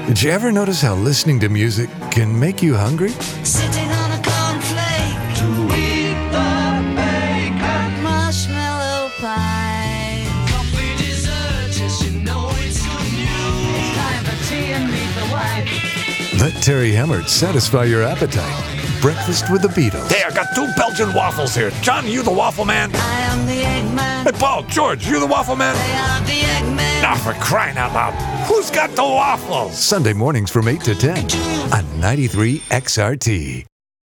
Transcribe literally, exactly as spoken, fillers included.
Did you ever notice how listening to music can make you hungry? Sitting on a cornflake to eat the bacon. Marshmallow pie. Coffee dessert, yes, you know it's good news. It's time for tea and meet the wife. Let Terry Hemmert satisfy your appetite. Breakfast with the Beatles. Hey, I got two Belgian waffles here. John, you the waffle man? I am the Eggman. Hey, Paul, George, you the waffle man? They are the Eggman. Ah, for crying out loud. Who's got the waffles? Sunday mornings from eight to ten on ninety-three X R T.